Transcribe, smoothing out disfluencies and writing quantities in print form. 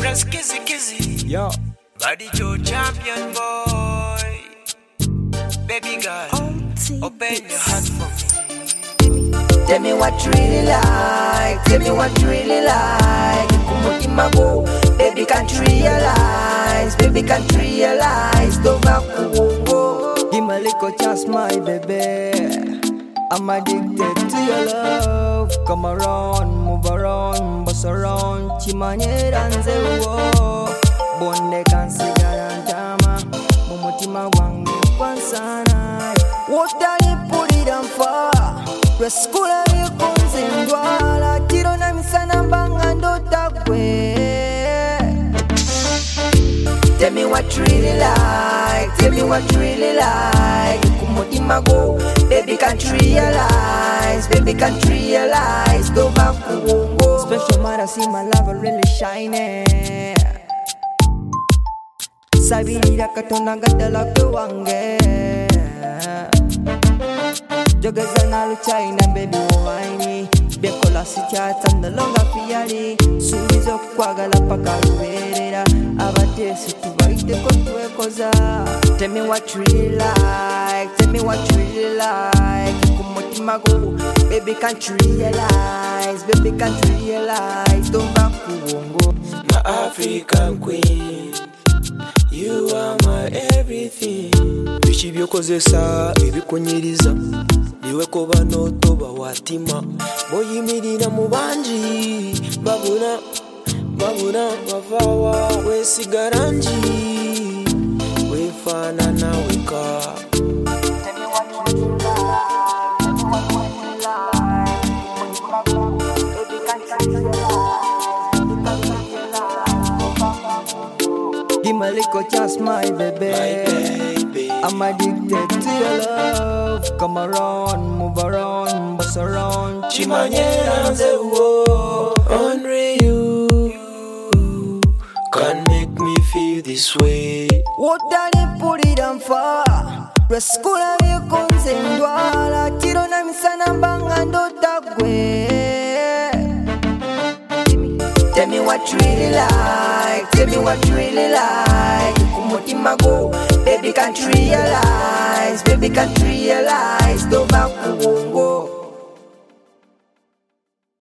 Just kizzy kizzy. Yo. Body Joe champion boy. Baby girl, open your heart for me. Tell me what you really like. Tell me what you really like. Kumutima go. Baby can't realize. Baby can't realize. Don't go. Give me a little chance, my baby. I'm addicted to your love. Come around, move around, bust around. Chimanye danze wo. Bonde kansigara njama. Mumutima wangu kwansana. What dani put it on fire. Reskula vikunzindwala. Tiro na misana mbanga ndota kwe. Tell me what you really like. Tell me what you really like. Kumutima go. Baby can't realize. Baby can't realize. Go back to Special man, I see my love really shining. Sabirira katona gadala kwange. Jogeza na luchaina baby wine. Bekola sichata ndalonga fiyali. Subizo kwagala paka luberera. Abatesi tubaite kotwekoza. Tell me what you really like. Tell me what you really like. Kumutima go. Baby can't realize. Baby can't realize. Don't back to My African queen, you are my everything. Bishi byokozesa ebikunyiriza niwe koba notoba watima boyimirira mu banji babuna bavawa wesigara nji wefana nawe ka. Give me a little chance, my baby. I'm addicted to your love. Come around, move around, bust around. Chimanye danze wo. Only you can make me feel this way. What dani put it on fire. Reskula vikunzindwala. Tiro na misana mbanga ndota kwe. Tell me what you really like. Tell me what you really like. Kumutima go. Baby can't realize. Baby can't realize. Don't back to